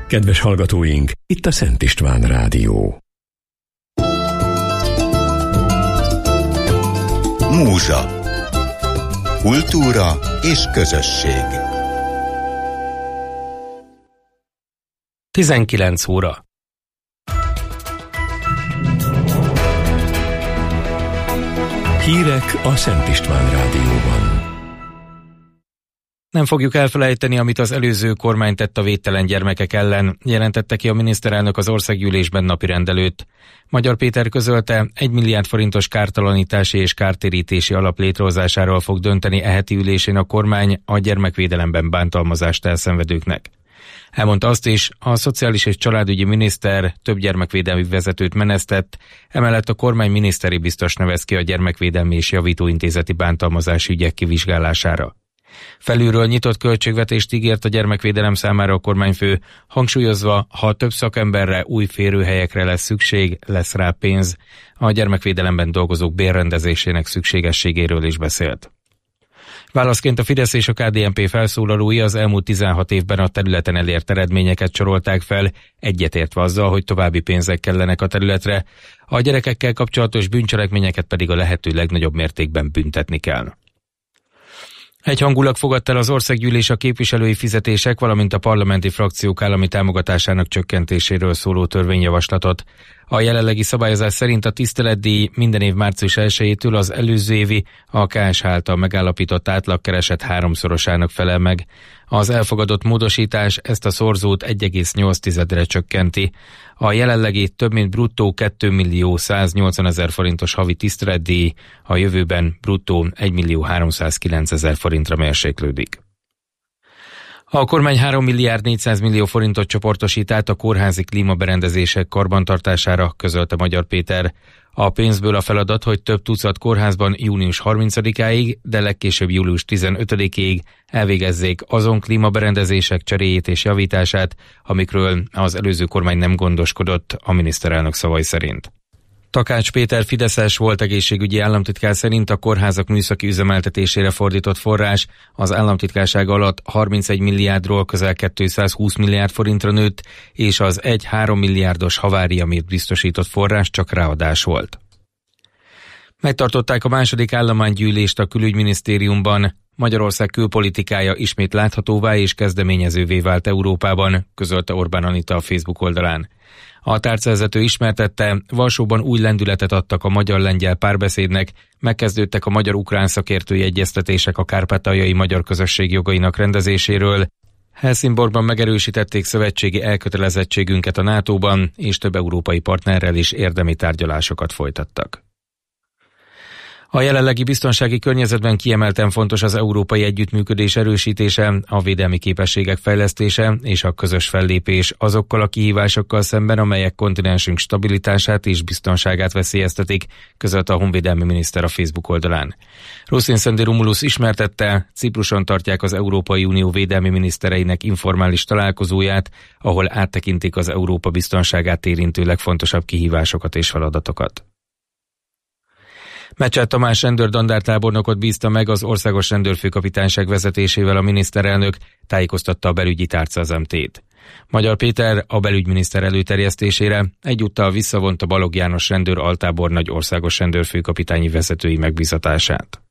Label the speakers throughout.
Speaker 1: Kedves hallgatóink, itt a Szent István Rádió.
Speaker 2: Múzsa. Kultúra és közösség.
Speaker 3: 19 óra.
Speaker 1: Hírek a Szent István Rádióban.
Speaker 3: Nem fogjuk elfelejteni, amit az előző kormány tett a védtelen gyermekek ellen, jelentette ki a miniszterelnök az országgyűlésben napirend előtt. Magyar Péter közölte, 1 milliárd forintos kártalanítási és kártérítési alap létrehozásáról fog dönteni e heti ülésén a kormány a gyermekvédelemben bántalmazást elszenvedőknek. Elmondta azt is, a szociális és családügyi miniszter több gyermekvédelmi vezetőt menesztett, emellett a kormány miniszteri biztos nevez ki a gyermekvédelmi és javítóintézeti bántalmazási ügyek kivizsgálására. Felülről nyitott költségvetést ígért a gyermekvédelem számára a kormányfő, hangsúlyozva, ha több szakemberre, új férőhelyekre lesz szükség, lesz rá pénz. A gyermekvédelemben dolgozók bérrendezésének szükségességéről is beszélt. Válaszként a Fidesz és a KDNP felszólalói az elmúlt 16 évben a területen elért eredményeket sorolták fel, egyetértve azzal, hogy további pénzek kellenek a területre, a gyerekekkel kapcsolatos bűncselekményeket pedig a lehető legnagyobb mértékben büntetni kell. Egyhangulag fogadta el az országgyűlés a képviselői fizetések, valamint a parlamenti frakciók állami támogatásának csökkentéséről szóló törvényjavaslatot. A jelenlegi szabályozás szerint a tiszteletdíj minden év március 1-től az előző évi, a KSH által megállapított átlagkereset 3-szorosának felel meg. Az elfogadott módosítás ezt a szorzót 1,8-re csökkenti. A jelenlegi több mint bruttó 2 180 000 forintos havi tiszteletdíj a jövőben bruttó 1 309 000 forintra mérséklődik. A kormány 3 milliárd 400 millió forintot csoportosít át a kórházi klímaberendezések karbantartására, közölte Magyar Péter. A pénzből a feladat, hogy több tucat kórházban június 30-áig, de legkésőbb július 15-ig elvégezzék azon klímaberendezések cseréjét és javítását, amikről az előző kormány nem gondoskodott, a miniszterelnök szavai szerint. Takács Péter fideszes volt egészségügyi államtitkár szerint a kórházak műszaki üzemeltetésére fordított forrás az államtitkárság alatt 31 milliárdról közel 220 milliárd forintra nőtt, és az 1-3 milliárdos havária miatt biztosított forrás csak ráadás volt. Megtartották a második állománygyűlést a külügyminisztériumban. Magyarország külpolitikája ismét láthatóvá és kezdeményezővé vált Európában, közölte Orbán Anita a Facebook oldalán. A tárcavezető ismertette, Varsóban új lendületet adtak a magyar-lengyel párbeszédnek, megkezdődtek a magyar-ukrán szakértői egyeztetések a kárpátaljai magyar közösség jogainak rendezéséről, Helsingborgban megerősítették szövetségi elkötelezettségünket a NATO-ban, és több európai partnerrel is érdemi tárgyalásokat folytattak. A jelenlegi biztonsági környezetben kiemelten fontos az európai együttműködés erősítése, a védelmi képességek fejlesztése és a közös fellépés azokkal a kihívásokkal szemben, amelyek kontinensünk stabilitását és biztonságát veszélyeztetik, közölte a honvédelmi miniszter a Facebook oldalán. Rosin Senderumulus ismertette, Cipruson tartják az Európai Unió védelmi minisztereinek informális találkozóját, ahol áttekintik az Európa biztonságát érintő legfontosabb kihívásokat és feladatokat. Mecsel Tamás rendőr-dandártábornokot bízta meg az országos rendőrfőkapitányság vezetésével a miniszterelnök, tájékoztatta a belügyi tárca az MT-t. Magyar Péter a belügyminiszter előterjesztésére egyúttal visszavonta Balogh János rendőr altábornagy országos rendőrfőkapitányi vezetői megbízatását.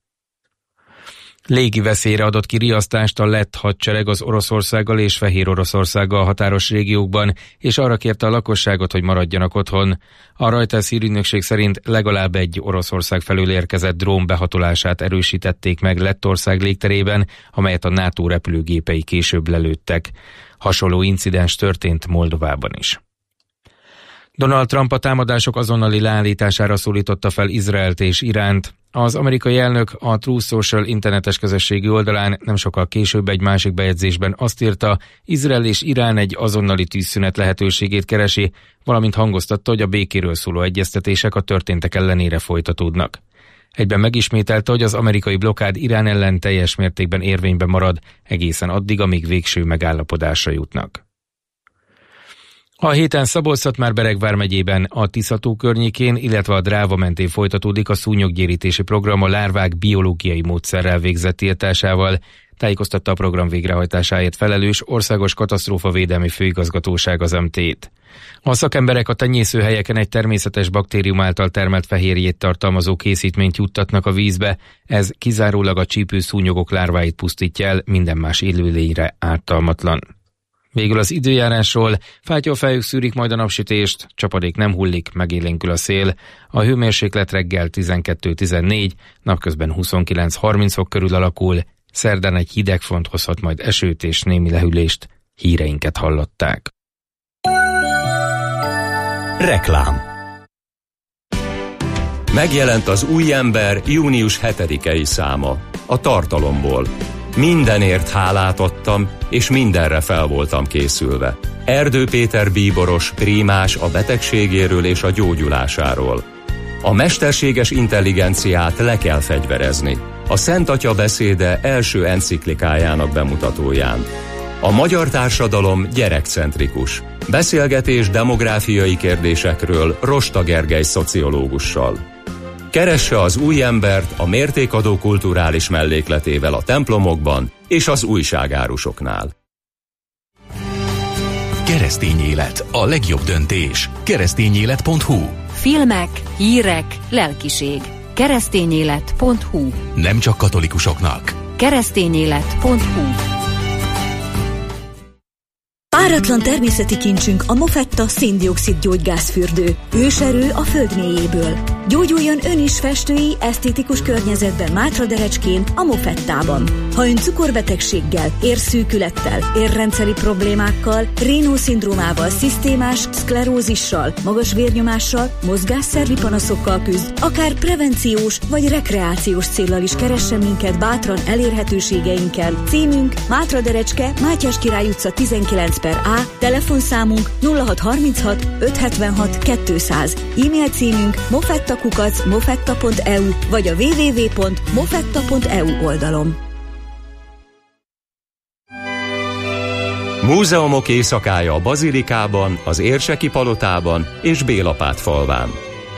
Speaker 3: Légi veszélyre adott ki riasztást a lett hadsereg az Oroszországgal és Fehér Oroszországgal határos régiókban, és arra kérte a lakosságot, hogy maradjanak otthon. A Reuters hírügynökség szerint legalább egy Oroszország felől érkezett drón behatolását erősítették meg Lettország légterében, amelyet a NATO repülőgépei később lelőttek. Hasonló incidens történt Moldovában is. Donald Trump a támadások azonnali leállítására szólította fel Izraelt és Iránt. Az amerikai elnök a Truth Social internetes közösségi oldalán nem sokkal később egy másik bejegyzésben azt írta, Izrael és Irán egy azonnali tűzszünet lehetőségét keresi, valamint hangoztatta, hogy a békéről szóló egyeztetések a történtek ellenére folytatódnak. Egyben megismételte, hogy az amerikai blokkád Irán ellen teljes mértékben érvényben marad, egészen addig, amíg végső megállapodásra jutnak. A héten Szabolcs-Szatmár-Bereg vármegyében, a Tisza-tó környékén, illetve a Dráva mentén folytatódik a szúnyoggyérítési program a lárvák biológiai módszerrel végzett tiltásával. tájékoztatta a program végrehajtásáért felelős Országos Katasztrófavédelmi Főigazgatóság az MT-t. A szakemberek a tenyészőhelyeken egy természetes baktérium által termelt fehérjét tartalmazó készítményt juttatnak a vízbe, ez kizárólag a csípőszúnyogok lárváit pusztítja el, minden más élőlényre ártalmatlan. Végül az időjárásról: fátyolfájuk szűrik majd a napsütést, csapadék nem hullik, megélénkül a szél, a hőmérséklet reggel 12-14, napközben 29-30 fok körül alakul, szerdán egy hideg front hozhat majd esőt és némi lehűlést. Híreinket hallották.
Speaker 2: Reklám. Megjelent az Új ember június 7-i száma. A tartalomból. Mindenért hálát adtam, és mindenre fel voltam készülve. Erdő Péter bíboros prímás a betegségéről és a gyógyulásáról. A mesterséges intelligenciát le kell fegyverezni. A Szent Atya beszéde első enciklikájának bemutatóján. A magyar társadalom gyerekcentrikus. Beszélgetés demográfiai kérdésekről Rosta Gergely szociológussal. Keresse az Új embert a mértékadó kulturális mellékletével a templomokban és az újságárusoknál.
Speaker 1: Keresztény élet, a legjobb döntés. Keresztényélet.hu.
Speaker 4: Filmek, hírek, lelkiség. Keresztényélet.hu.
Speaker 1: Nem csak katolikusoknak.
Speaker 4: Keresztényélet.hu.
Speaker 5: Páratlan természeti kincsünk a Mofetta szén-dioxid gyógygázfürdő. Őserő a föld mélyéből. Gyógyuljon ön is festői, esztétikus környezetben Mátraderecskén, a Mofettában. Ha ön cukorbetegséggel, érszűkülettel, érrendszeri problémákkal, Raynaud-szindrómával, szisztémás szklerózissal, magas vérnyomással, mozgásszervi panaszokkal küzd, akár prevenciós vagy rekreációs céllal is keressen minket bátran elérhetőségeinken. Címünk Mátraderecske, Mátyás Király utca 19/A, telefonszámunk 0636 576 200, e-mail címünk mofetta@mofetta.eu vagy a www.mofetta.eu oldalon.
Speaker 2: Múzeumok éjszakája a Bazilikában, az Érseki Palotában és Bélapát falván.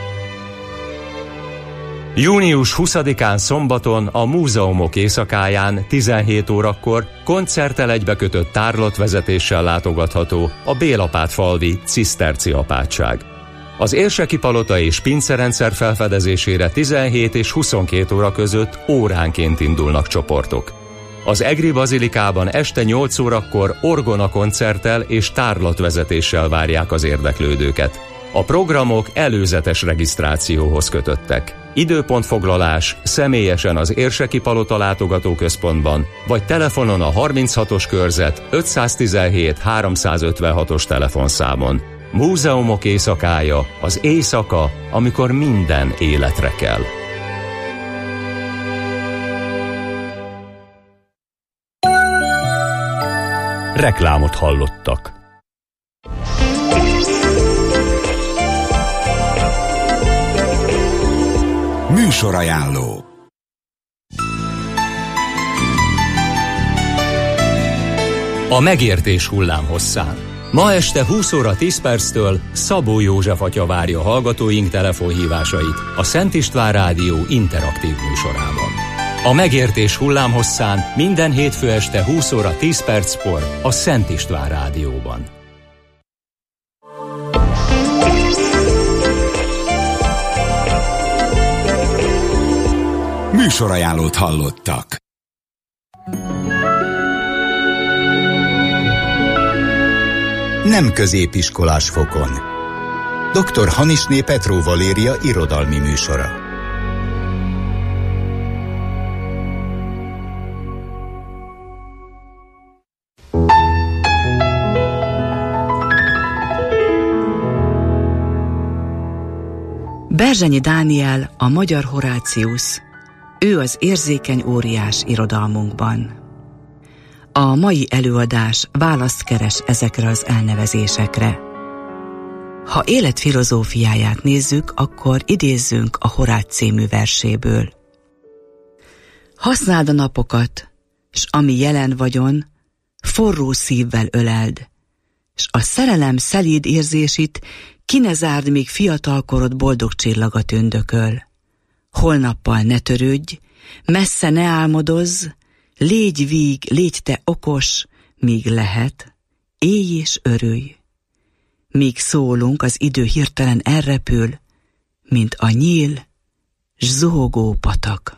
Speaker 2: Június 20-án szombaton a Múzeumok éjszakáján 17 órakor koncerttel egybekötött tárlatvezetéssel látogatható a Bélapát falvi ciszterci apátság. Az Érseki Palota és pincerendszer felfedezésére 17 és 22 óra között óránként indulnak csoportok. Az Egri Bazilikában este 8 órakor orgona koncerttel és tárlatvezetéssel várják az érdeklődőket. A programok előzetes regisztrációhoz kötöttek. Időpontfoglalás személyesen az Érseki Palota látogatóközpontban, vagy telefonon a 36-os körzet 517 356-os telefonszámon. Múzeumok éjszakája, az éjszaka, amikor minden életre kell. Reklámot hallottak.
Speaker 6: Műsorajánló.
Speaker 2: A megértés hullámhosszán. Ma este 20 óra 10 perctől Szabó József atya várja hallgatóink telefonhívásait a Szent István Rádió interaktív műsorában. A megértés hullámhosszán minden hétfő este 20 óra 10 perckor a Szent István Rádióban.
Speaker 6: Műsorajánlót hallottak. Nem középiskolás fokon. Dr. Hanisné Petró Valéria irodalmi műsora.
Speaker 7: Berzsenyi Dániel, a magyar Horáciusz. Ő az érzékeny óriás irodalmunkban. A mai előadás választ keres ezekre az elnevezésekre. Ha élet filozófiáját nézzük, akkor idézzünk a Horác című verséből. Használd a napokat, s ami jelen vagyon, forró szívvel öleld, s a szerelem szelíd érzését ki ne zárd, míg fiatalkorod boldog csillaga tündököl. Holnappal ne törődj, messze ne álmodozz, Légy víg, légy te okos, míg lehet, élj és örülj. Míg szólunk, az idő hirtelen elrepül, mint a nyíl, s zúgó patak.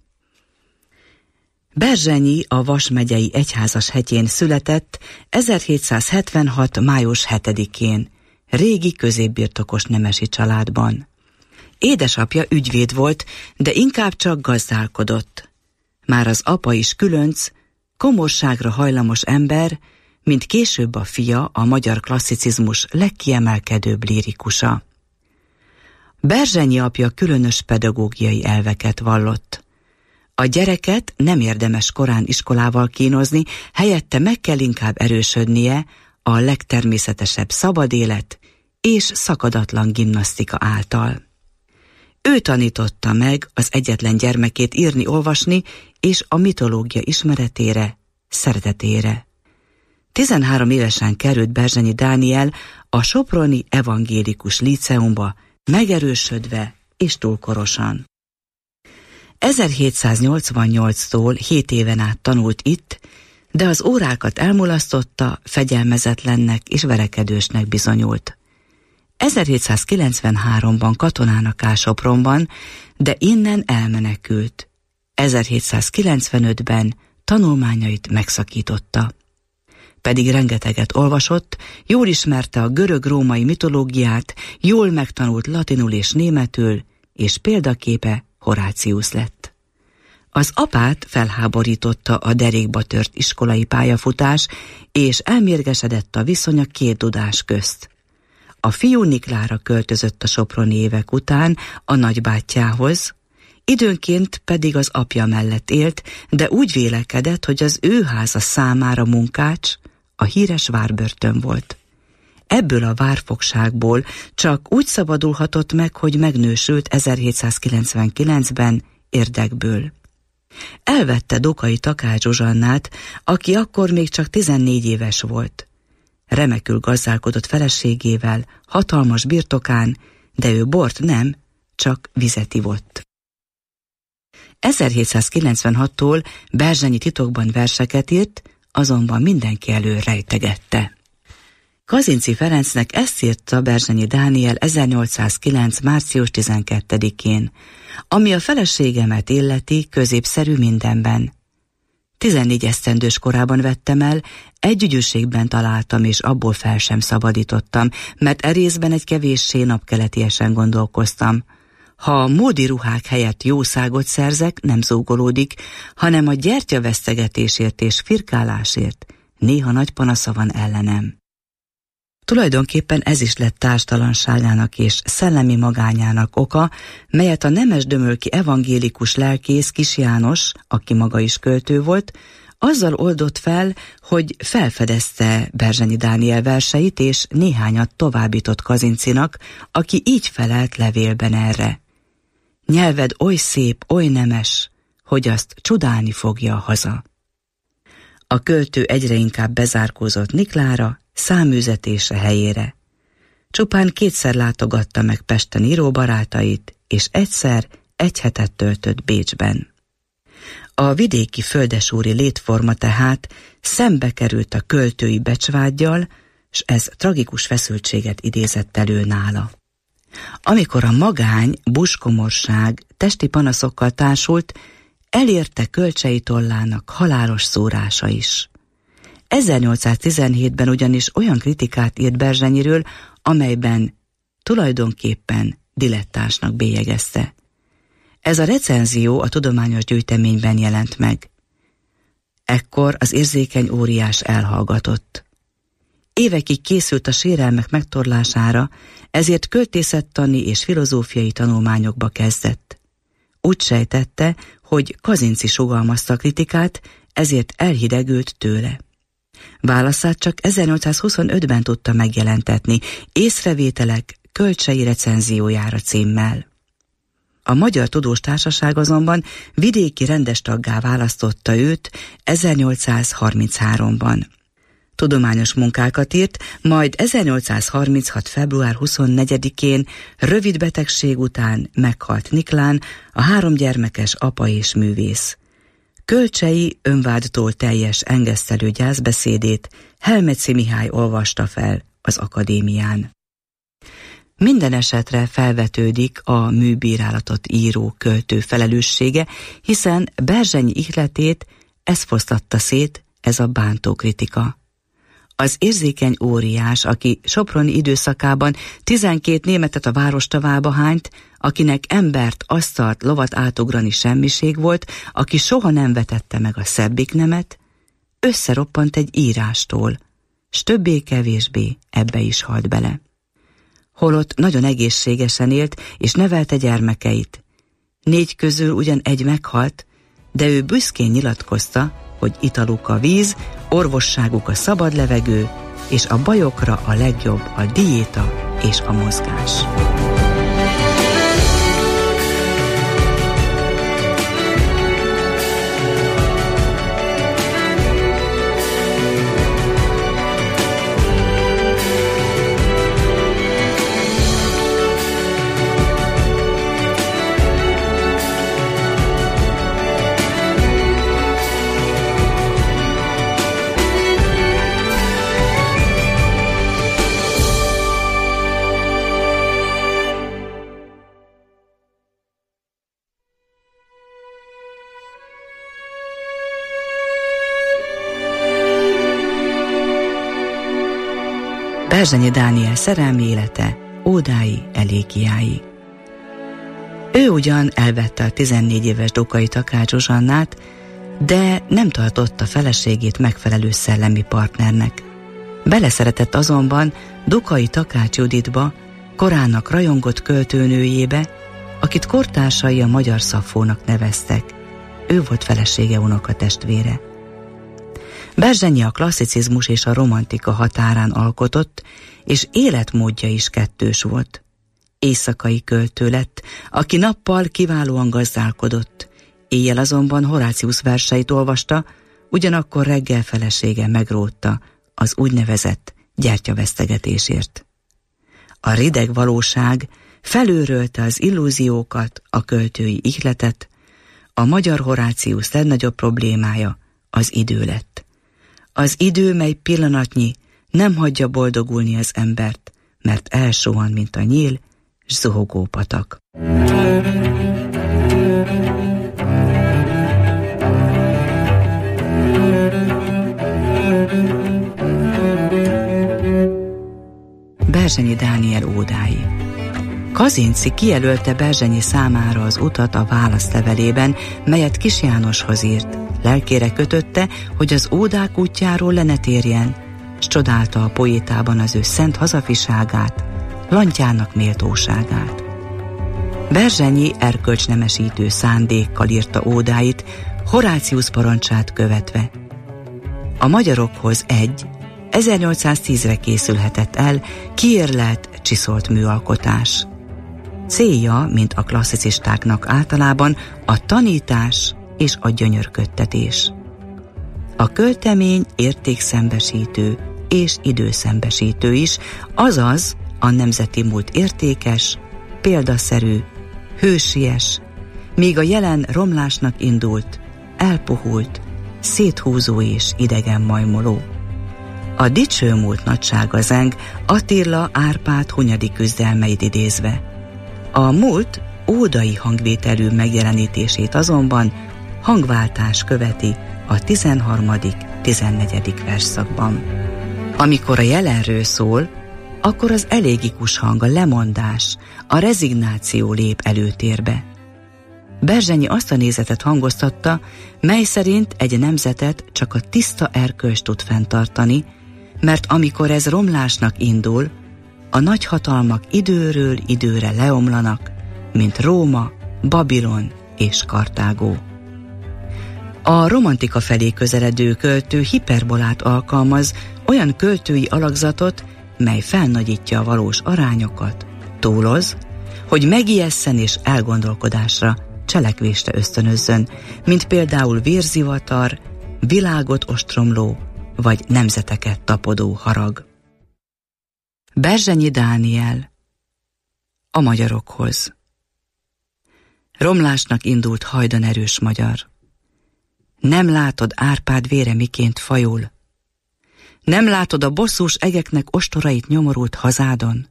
Speaker 7: Berzsenyi a Vas megyei Egyházas hegyén született 1776. május 7-én, régi középbirtokos nemesi családban. Édesapja ügyvéd volt, de inkább csak gazdálkodott. Már az apa is különc, komorságra hajlamos ember, mint később a fia a magyar klasszicizmus legkiemelkedőbb lírikusa. Berzsenyi apja különös pedagógiai elveket vallott. A gyereket nem érdemes korán iskolával kínozni, helyette meg kell inkább erősödnie a legtermészetesebb szabad élet és szakadatlan gimnasztika által. Ő tanította meg az egyetlen gyermekét írni-olvasni és a mitológia ismeretére, szeretetére. 13 évesen került Berzsenyi Dániel a soproni evangélikus líceumba, megerősödve és túlkorosan. 1788-tól 7 éven át tanult itt, de az órákat elmulasztotta, fegyelmezetlennek és verekedősnek bizonyult. 1793-ban katonának áll Sopronban, de innen elmenekült. 1795-ben tanulmányait megszakította. Pedig rengeteget olvasott, jól ismerte a görög-római mitológiát, jól megtanult latinul és németül, és példaképe Horáciusz lett. Az apát felháborította a derékba tört iskolai pályafutás, és elmérgesedett a viszony a két dudás közt. A fiú Niklára költözött a soproni évek után a nagybátyjához, időnként pedig az apja mellett élt, de úgy vélekedett, hogy az ő háza számára munkács, a híres várbörtön volt. Ebből a várfogságból csak úgy szabadulhatott meg, hogy megnősült 1799-ben érdekből. Elvette Dokai Takács Zsuzsannát, aki akkor még csak 14 éves volt. Remekül gazdálkodott feleségével, hatalmas birtokán, de ő bort nem, csak vizet ivott. 1796-tól Berzsenyi titokban verseket írt, azonban mindenki elől rejtegette. Kazinczy Ferencnek ezt írta Berzsenyi Dániel 1809. március 12-én, ami a feleségemet illeti, középszerű mindenben. 14 esztendős korában vettem el, egy ügyűségben találtam, és abból fel sem szabadítottam, mert erészben egy kevéssé napkeletiesen gondolkoztam. Ha a módi ruhák helyett jószágot szerzek, nem zúgolódik, hanem a gyertyavesztegetésért és firkálásért néha nagy panasza van ellenem. Tulajdonképpen ez is lett társtalanságának és szellemi magányának oka, melyet a Nemes-Dömölki evangélikus lelkész Kis János, aki maga is költő volt, azzal oldott fel, hogy felfedezte Berzsenyi Dániel verseit, és néhányat továbbított Kazinczynak, aki így felelt levélben erre. Nyelved oly szép, oly nemes, hogy azt csodálni fogja a haza. A költő egyre inkább bezárkózott Niklára, száműzetése helyére. Csupán 2-szer látogatta meg Pesten íróbarátait, és egyszer egy hetet töltött Bécsben. A vidéki földesúri létforma tehát szembe került a költői becsvággyal, s ez tragikus feszültséget idézett elő nála. Amikor a magány, buskomorság testi panaszokkal társult, elérte Kölcsey Tollának halálos szórása is. 1817-ben ugyanis olyan kritikát írt Berzsenyiről, amelyben tulajdonképpen dilettánsnak bélyegezte. Ez a recenzió a tudományos gyűjteményben jelent meg. Ekkor az érzékeny óriás elhallgatott. Évekig készült a sérelmek megtorlására, ezért költészettani és filozófiai tanulmányokba kezdett. Úgy sejtette, hogy Kazinczy sugalmazta a kritikát, ezért elhidegült tőle. Válaszát csak 1825-ben tudta megjelentetni, Észrevételek Kölcsey recenziójára címmel. A Magyar Tudós Társaság azonban vidéki rendestaggá választotta őt 1833-ban. Tudományos munkákat írt, majd 1836. február 24-én rövid betegség után meghalt Niklán, a 3 gyermekes apa és művész. Kölcsei önvádtól teljes engesztelő gyászbeszédét Helmetsy Mihály olvasta fel az akadémián. Minden esetre felvetődik a műbírálatot író költő felelőssége, hiszen Berzsenyi ihletét ez fosztatta szét, ez a bántó kritika. Az érzékeny óriás, aki soproni időszakában 12 németet a várostavába hányt, akinek embert, asztalt, lovat átugrani semmiség volt, aki soha nem vetette meg a szebbik nemet, összeroppant egy írástól, s többé-kevésbé ebbe is halt bele. Holott nagyon egészségesen élt, és nevelte gyermekeit. 4 közül ugyan egy meghalt, de ő büszkén nyilatkozta, hogy italuk a víz, orvosságuk a szabad levegő, és a bajokra a legjobb a diéta és a mozgás. Berzsenyi Dániel szerelmi élete, ódái, elégiái. Ő ugyan elvette a 14 éves Dokai Takács Zsuzsannát, de nem tartotta feleségét megfelelő szellemi partnernek. Beleszeretett azonban Dokai Takács Juditba, korának rajongott költőnőjébe, akit kortársai a Magyar Szaffónak neveztek. Ő volt felesége unokatestvére. Berzsenyi a klasszicizmus és a romantika határán alkotott, és életmódja is kettős volt. Éjszakai költő lett, aki nappal kiválóan gazdálkodott, éjjel azonban Horácius verseit olvasta, ugyanakkor reggel felesége megrótta az úgynevezett gyertyavesztegetésért. A rideg valóság felőrölte az illúziókat, a költői ihletet, a magyar Horácius legnagyobb problémája az idő lett. Az idő, mely pillanatnyi, nem hagyja boldogulni az embert, mert elsuhan, mint a nyíl, s zuhogó patak. Berzsenyi Dániel ódái. Kazinczy kijelölte Berzsenyi számára az utat a válaszlevelében, melyet Kis Jánoshoz írt. Lelkére kötötte, hogy az ódák útjáról le ne térjen, s csodálta a poétában az ő szent hazafiságát, lantyának méltóságát. Berzsenyi erkölcsnemesítő szándékkal írta ódáit, Horácius parancsát követve. A magyarokhoz 1810-re készülhetett el kiérlelt, csiszolt műalkotás. Célja, mint a klasszicistáknak általában, a tanítás és a gyönyörködtetés. A költemény értékszembesítő és időszembesítő is, azaz a nemzeti múlt értékes, példaszerű, hősies, míg a jelen romlásnak indult, elpuhult, széthúzó és idegen majmoló. A dicső múlt nagysága zeng Attila Árpád Hunyadi küzdelmeit idézve. A múlt ódai hangvételű megjelenítését azonban hangváltás követi a 13.-14. versszakban. Amikor a jelenről szól, akkor az elégikus hang, a lemondás, a rezignáció lép előtérbe. Berzsenyi azt a nézetet hangoztatta, mely szerint egy nemzetet csak a tiszta erkölcs tud fenntartani, mert amikor ez romlásnak indul, a nagyhatalmak időről időre leomlanak, mint Róma, Babilon és Kartágó. A romantika felé közeledő költő hiperbolát alkalmaz, olyan költői alakzatot, mely felnagyítja a valós arányokat, túloz, hogy megijesszen és elgondolkodásra, cselekvésre ösztönözzön, mint például vérzivatar, világot ostromló vagy nemzeteket tapodó harag. Berzsenyi Dániel a magyarokhoz. Romlásnak indult hajdan erős magyar. Nem látod Árpád vére miként fajul? Nem látod a bosszús egeknek ostorait nyomorult hazádon?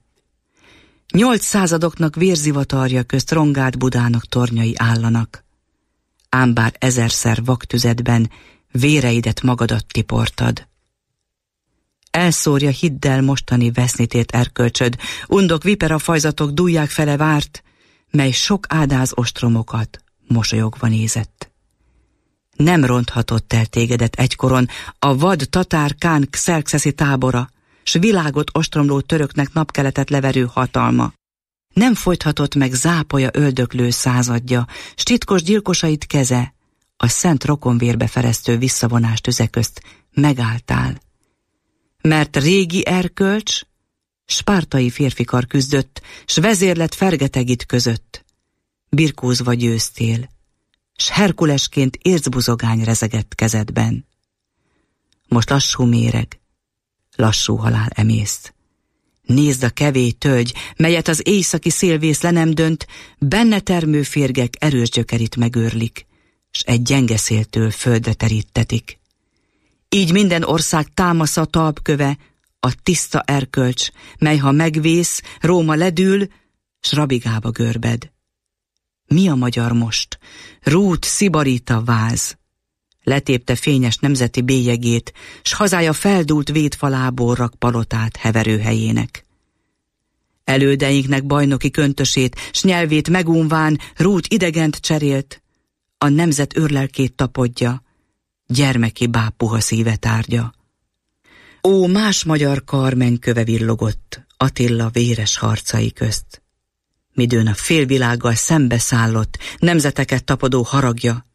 Speaker 7: 8 századoknak vérzivatarja közt rongált Budának tornyai állanak. Ám bár 1000-szer vaktüzetben véreidet magadat tiportad. Elszórja hiddel mostani vesznitét erkölcsöd, undok viperafajzatok dúlják fele várt, mely sok ádáz ostromokat mosolyogva nézett. Nem ronthatott el tégedet egykoron a vad tatár kán Xerxeszi tábora, s világot ostromló töröknek napkeletet leverő hatalma. Nem folythatott meg zápolya öldöklő századja, s titkos gyilkosait keze, a szent rokonvérbe feresztő visszavonás tüze közt megálltál. Mert régi erkölcs, spártai férfikar küzdött, s vezérlet Fergetegid között. Birkózva győztél, s Herkulesként ércbuzogány rezegett kezedben. Most lassú méreg, lassú halál emészt. Nézd a kevély tölgy, melyet az éjszaki szélvész le nem dönt, benne termő férgek erős gyökerit megőrlik, s egy gyenge széltől földre terítetik. Így minden ország támasza talpköve, a tiszta erkölcs, mely ha megvész, Róma ledül, s rabigába görbed. Mi a magyar most? Rút szibarita váz. Letépte fényes nemzeti bélyegét, s hazája feldúlt védfalából rak palotát heverő helyének. Elődeinknek bajnoki köntösét, s nyelvét megunván Rút idegent cserélt, a nemzet őrlelkét tapodja, gyermeki báb puha szíve tárgya. Ó, más magyar kar mennyköve villogott Attila véres harcai közt. Midőn a félvilággal szembeszállott, nemzeteket tapadó haragja.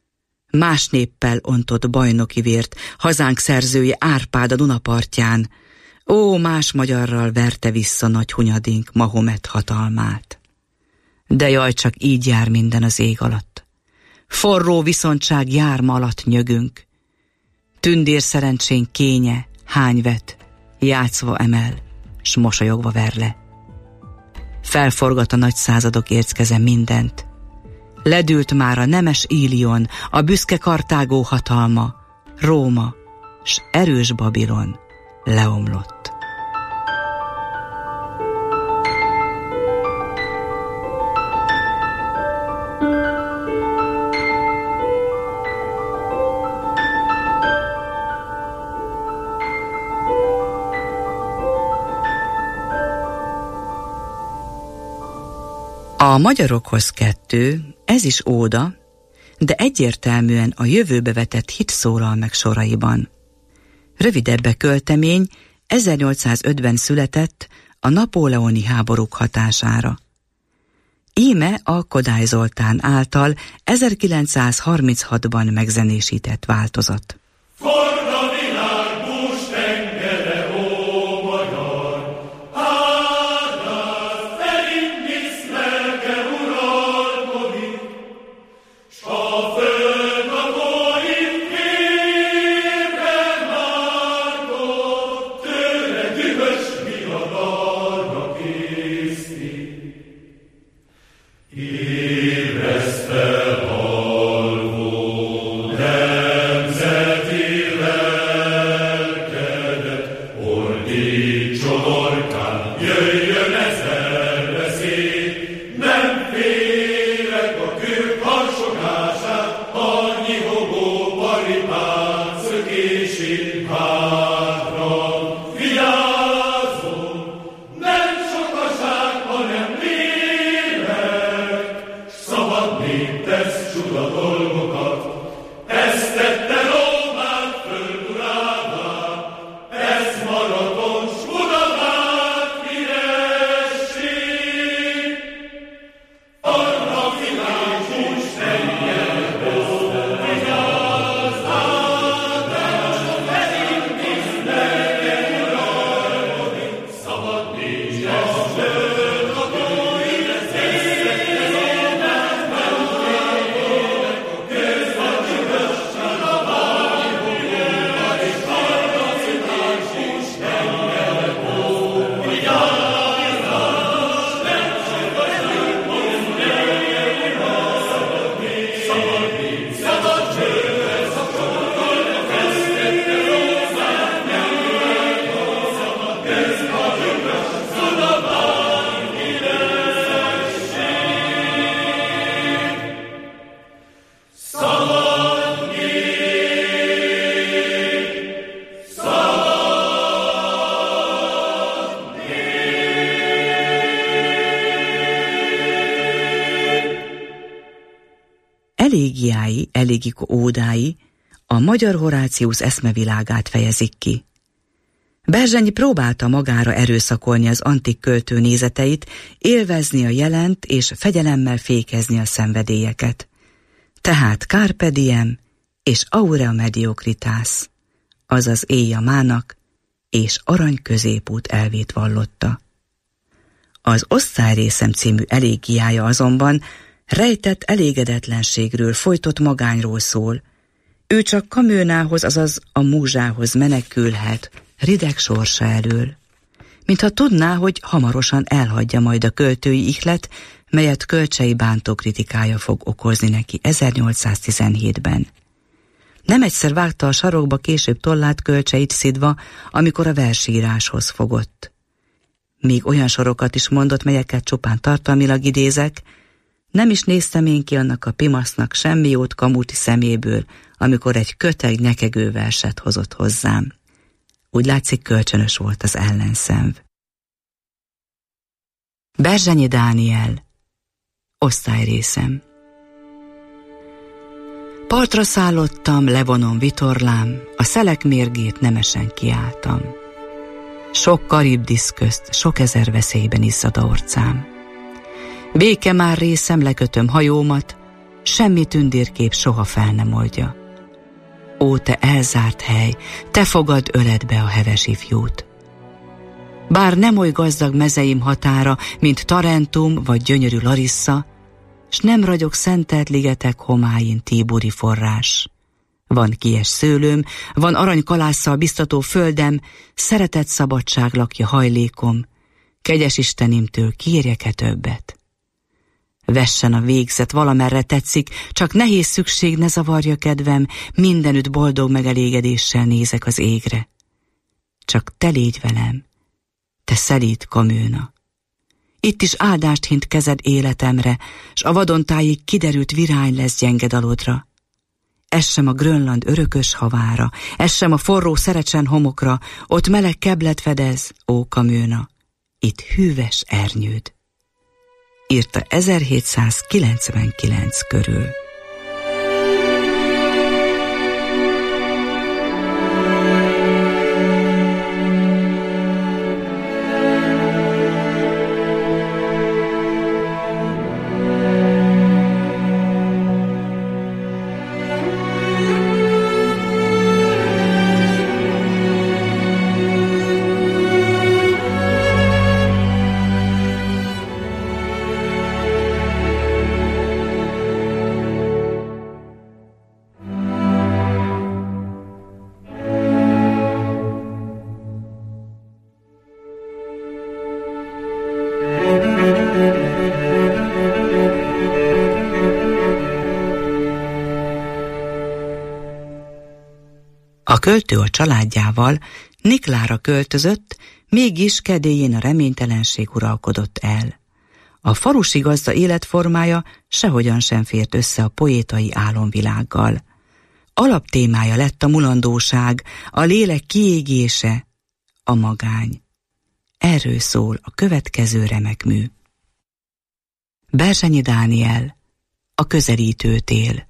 Speaker 7: Más néppel ontott bajnoki vért, hazánk szerzője Árpád a Dunapartján. Ó, más magyarral verte vissza nagy hunyadink Mahomet hatalmát. De jaj, csak így jár minden az ég alatt. Forró viszontság járma alatt nyögünk. Tündér szerencsén kénye, hányvet, játszva emel, s mosolyogva ver le. Felforgat a nagy századok érckeze mindent. Ledült már a nemes Ílion, a büszke Kartágó hatalma, Róma, s erős Babilon leomlott. A magyarokhoz 2, ez is óda, de egyértelműen a jövőbe vetett hit szólal meg soraiban. Rövidebb a költemény, 1805-ben született a napóleoni háborúk hatására. Íme a Kodály Zoltán által 1936-ban megzenésített változat.
Speaker 8: Érezte alvó nemzeti
Speaker 7: elégiái, elegiko ódái a magyar Horáciusz eszmevilágát fejezik ki. Berzsenyi próbálta magára erőszakolni az antik költő nézeteit, élvezni a jelent és fegyelemmel fékezni a szenvedélyeket. Tehát carpe diem és aurea mediocritas, azaz élj a mának és arany középút elvét vallotta. Az Osztályrészem című elégiája azonban rejtett elégedetlenségről, folytott magányról szól. Ő csak Kamőnához, azaz a múzsához menekülhet rideg sorsa elől. Mintha tudná, hogy hamarosan elhagyja majd a költői ihlet, melyet Kölcsey bántó kritikája fog okozni neki 1817-ben. Nem egyszer vágta a sarokba később tollát Kölcseyt szidva, amikor a versíráshoz fogott. Még olyan sorokat is mondott, melyeket csupán tartalmilag idézek: nem is néztem én ki annak a pimasznak semmi jót Kamúti szeméből, amikor egy köteg nyekegő verset hozott hozzám. Úgy látszik, kölcsönös volt az ellenszenv. Berzsenyi Dániel, Osztályrészem. Partra szállottam, levonom vitorlám, a szelek mérgét nemesen kiálltam. Sok karibdisz közt, sok ezer veszélyben izzad a orcám. Béke már részem, lekötöm hajómat, semmi tündérkép soha fel nem oldja. Ó, te elzárt hely, te fogad öledbe a heves ifjút. Bár nem oly gazdag mezeim határa, mint Tarentum vagy gyönyörű Larissa, s nem ragyog szentelt ligetek homáin tíburi forrás. Van kies szőlőm, van aranykalásszal biztató földem, szeretett szabadság lakja hajlékom, kegyes Istenimtől kérjek-e többet? Vessen a végzet, valamerre tetszik, csak nehéz szükség ne zavarja kedvem, mindenütt boldog megelégedéssel nézek az égre. Csak te légy velem, te szelíd Kamőna. Itt is áldást hint kezed életemre, s a vadontáig kiderült virány lesz gyenge dalodra. Essem a Grönland örökös havára, essem a forró Szerecsen homokra, ott meleg keblet fedez, ó Kamőna, itt hűves ernyőd. Írta 1799 körül. A költő a családjával Niklára költözött, mégis kedélyén a reménytelenség uralkodott el. A falusi gazda életformája sehogyan sem fért össze a poétai álomvilággal. Alaptémája lett a mulandóság, a lélek kiégése, a magány. Erről szól a következő remek mű. Berzsenyi Dániel, a közelítő tél.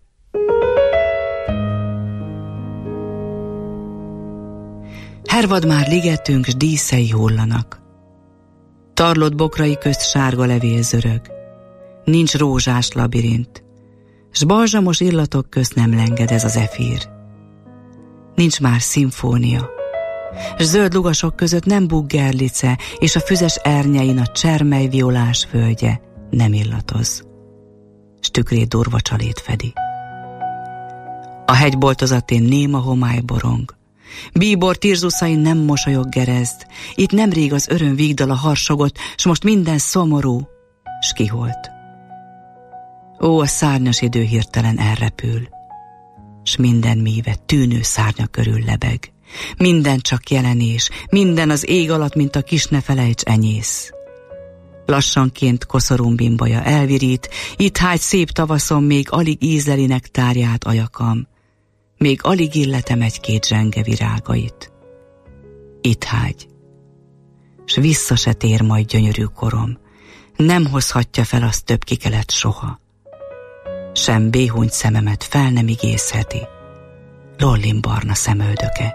Speaker 7: Hervad már ligetünk, s díszei hullanak. Tarlott bokrai közt sárga levél zörög. Nincs rózsás labirint, s balzsamos illatok közt nem lenged az efír. Nincs már szimfónia, s zöld lugasok között nem búg gerlice, és a füzes ernyein a csermely violás völgye nem illatoz, s tükrét durva csalét fedi. A hegyboltozatén néma homály borong, bíbor tirzuszain nem mosolyog gerezd, itt nemrég az öröm vígdala harsogott, s most minden szomorú, s kiholt. Ó, a szárnyas idő hirtelen elrepül, s minden míve tűnő szárnya körül lebeg. Minden csak jelenés, minden az ég alatt, mint a kis ne felejts enyész. Lassanként koszorúm bimbaja elvirít, itt hágy szép tavaszon még alig ízleli nektárját ajakam, még alig illetem egy-két zsenge virágait. Itt hágy, s vissza se tér majd gyönyörű korom, nem hozhatja fel azt több kikelet soha. sem béhony szememet fel nem igézheti, Lollin barna szemöldöke.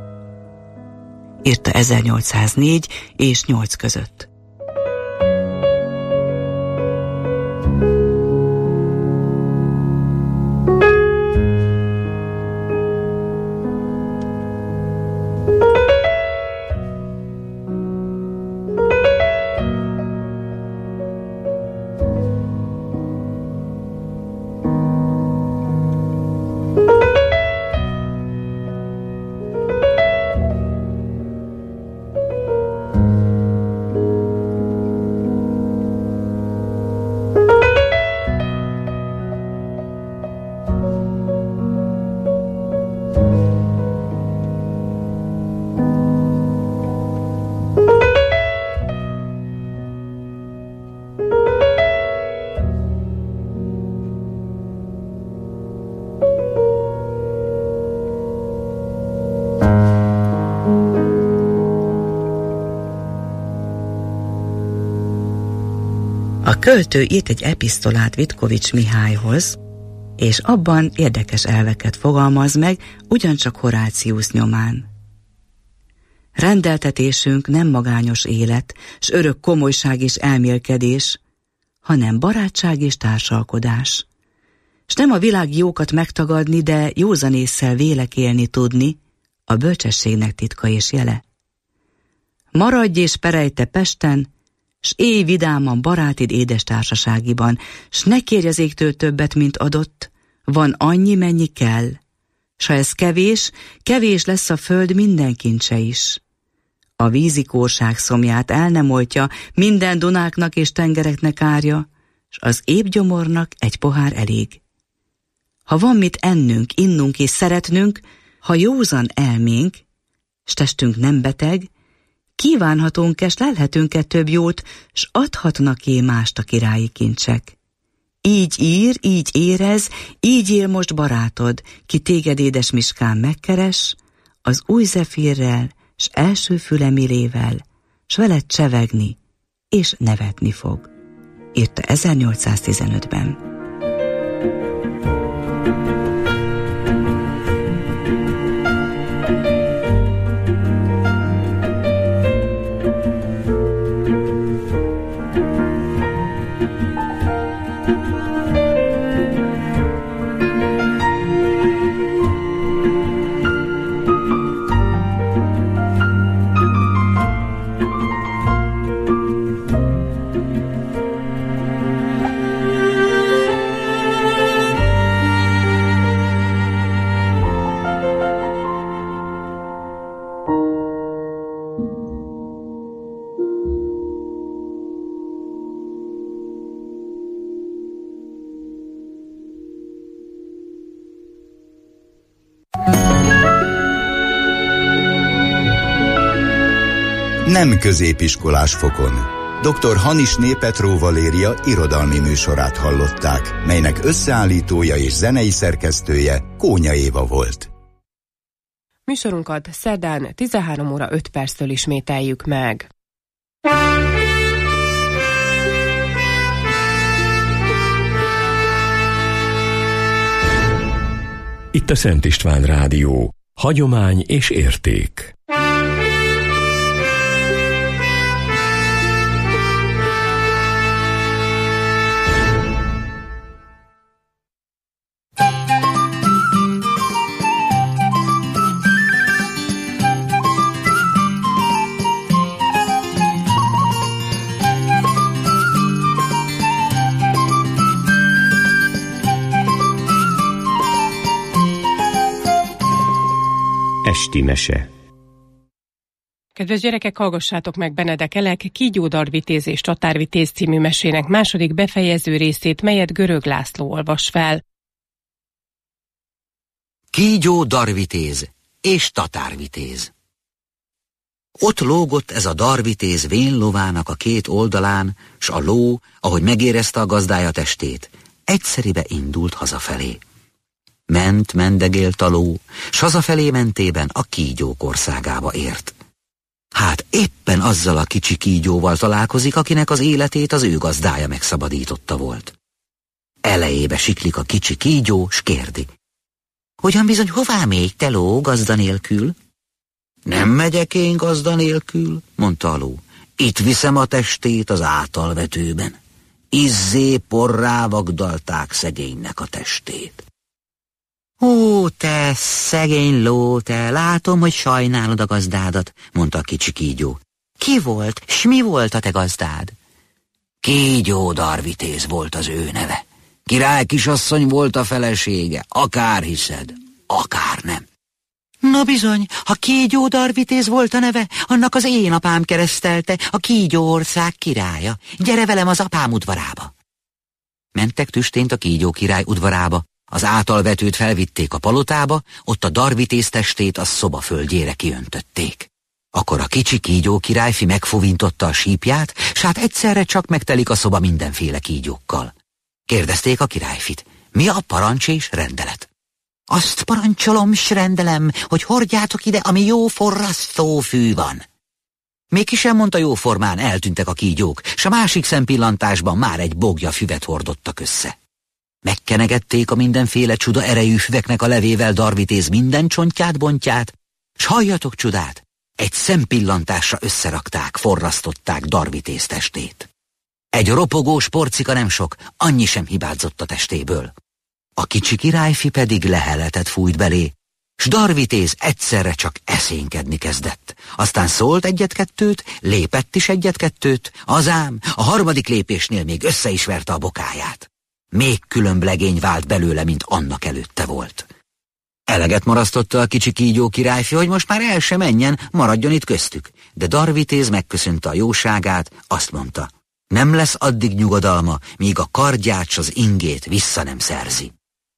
Speaker 7: Írta 1804 és 8 között. A költő írt egy episztolát Vitkovics Mihályhoz, és abban érdekes elveket fogalmaz meg, ugyancsak Horáciusz nyomán. Rendeltetésünk nem magányos élet, s örök komolyság és elmélkedés, hanem barátság és társalkodás. S nem a világ jókat megtagadni, de józanésszel vélekélni tudni, a bölcsességnek titka és jele. Maradj és perejte Pesten, s élj vidáman barátid édes társaságiban, s ne kérj az égtől többet, mint adott, van annyi, mennyi kell, s ha ez kevés, kevés lesz a föld minden kincse is. A vízikórság szomját el nem oltja, minden dunáknak és tengereknek árja, s az épp gyomornak egy pohár elég. Ha van mit ennünk, innunk és szeretnünk, ha józan elménk, s testünk nem beteg, kívánhatunk-e, s lelhetünk-e több jót, s adhatnak-e mást a királyi kincsek. Így ír, így érez, így él most barátod, ki téged édes Miskán megkeres, az új zefírrel, s első fülemilével, s veled csevegni, és nevetni fog. Írta 1815-ben.
Speaker 6: Nem középiskolás fokon. Dr. Hanisné Petró Valéria irodalmi műsorát hallották, melynek összeállítója és zenei szerkesztője Kónya Éva volt.
Speaker 8: Műsorunkat szerdán 13 óra 5 perctől ismételjük meg.
Speaker 1: Itt a Szent István Rádió. Hagyomány és érték.
Speaker 9: Esti mese.
Speaker 8: Kedves gyerekek, hallgassátok meg Benedek Elek Kígyó Darvitéz és Tatárvitéz című mesének második befejező részét, melyet Görög László olvas fel.
Speaker 10: Kígyó Darvitéz és Tatárvitéz. Ott lógott ez a darvitéz vén lovának a két oldalán, s a ló, ahogy megérezte a gazdája testét, egyszeribe indult hazafelé. Mendegélt a ló, s hazafelé mentében a kígyók országába ért. Hát éppen azzal a kicsi kígyóval találkozik, akinek az életét az ő gazdája megszabadította volt. elejébe siklik a kicsi kígyó, s kérdi. Hogyan bizony, hová még, te ló, gazda nélkül? Nem megyek én gazda nélkül, mondta a ló. Itt viszem a testét az átalvetőben. Izzé porrá vagdalták szegénynek a testét. Ó, te szegény ló, te, látom, hogy sajnálod a gazdádat, mondta a kicsi kígyó. Ki volt, s mi volt a te gazdád? Kígyó Darvitéz volt az ő neve. Király kisasszony volt a felesége, akár hiszed, akár nem. Na bizony, ha Kígyó Darvitéz volt a neve, annak az én apám keresztelte, a Kígyóország királya. Gyere velem az apám udvarába. Mentek tüstént a Kígyó király udvarába, az átalvetőt felvitték a palotába, ott a Darvitéz testét a szoba földjére kiöntötték. Akkor a kicsi Kígyó királyfi megfovintotta a sípját, s hát egyszerre csak megtelik a szoba mindenféle kígyókkal. Kérdezték a királyfit, mi a parancs és rendelet? Azt parancsolom s rendelem, hogy hordjátok ide, ami jó forrasztó fű van. Még ki sem mondta jóformán, eltűntek a kígyók, s a másik szempillantásban már egy bogja füvet hordottak össze. Megkenegették a mindenféle csuda erejű füveknek a levével Darvitéz minden csontját, bontját, s halljatok csodát, egy szempillantásra összerakták, forrasztották Darvitéz testét. Egy ropogós porcika nem sok, annyi sem hibázott a testéből. A kicsi királyfi pedig leheletet fújt belé, s Darvitéz egyszerre csak eszénkedni kezdett. Aztán szólt egyet-kettőt, lépett is egyet-kettőt, azám a harmadik lépésnél még össze is verte a bokáját. Még különb legény vált belőle, mint annak előtte volt. Eleget marasztotta a kicsi kígyó királyfi, hogy most már el se menjen, maradjon itt köztük. De Darvitéz megköszönte a jóságát, azt mondta, nem lesz addig nyugodalma, míg a kardját s az ingét vissza nem szerzi.